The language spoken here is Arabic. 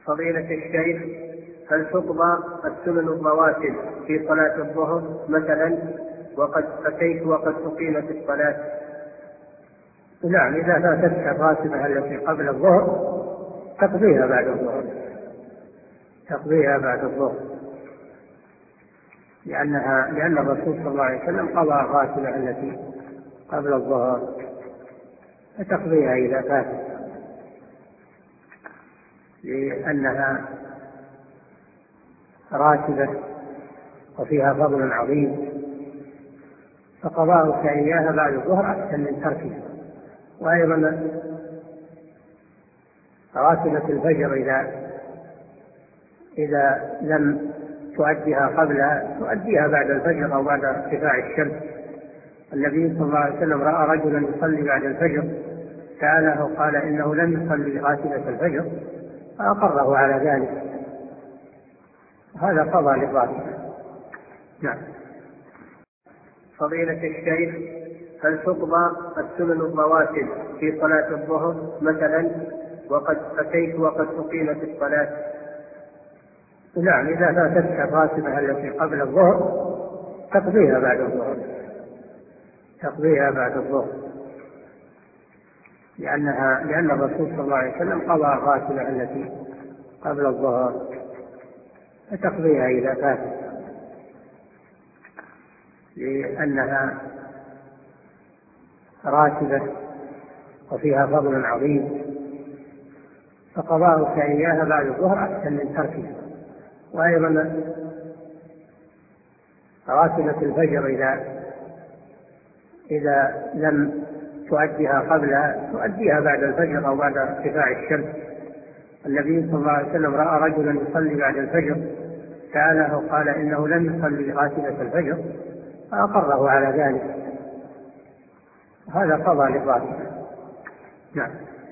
فضيلة الشيخ، هل تقضى السنن الرواتب في صلاة الظهر مثلا وقد أتيت وقد أقيمت الصلاة؟ نعم، إذا فاتتك الراتبة التي قبل الظهر تقضيها بعد الظهر، تقضيها بعد الظهر، لأن الرسول صلى الله عليه وسلم قضى الراتبة التي قبل الظهر، فتقضيها إذا فاتت، لأنها راتبة وفيها فضل عظيم، فقضاؤك إياها بعد الظهر أحسن من تركها. وأيضا راتبة الفجر إذا لم تؤديها قبلها تؤديها بعد الفجر أو بعد ارتفاع الشمس. النبي صلى الله عليه وسلم رأى رجلا يصلي بعد الفجر، سأله قال إنه لم يصلي راتبة الفجر، فأقره على ذلك، هذا قضى للراتبة. نعم. فضيلة الشيخ، هل تقضى السنن الرواتب في صلاة الظهر مثلا وقد أتيت وقد أقيمت الصلاة؟ نعم، إذا فاتتك الراتبة التي قبل الظهر تقضيها بعد الظهر، تقضيها بعد الظهر، لأن الرسول صلى الله عليه وسلم قضى الراتبة التي قبل الظهر، فتقضيها إذا فاتت، لأنها راتبة وفيها فضل عظيم، فقضاؤك إياها بعد الظهر أحسن من تركها. وأيضا راتبة الفجر إذا لم تؤديها قبلها تؤديها بعد الفجر أو بعد ارتفاع الشمس. النبي صلى الله عليه وسلم رأى رجلا يصلي بعد الفجر، سأله قال إنه لم يصلي راتبة الفجر، فأقره على ذلك، هذا قضى للراتبة. نعم.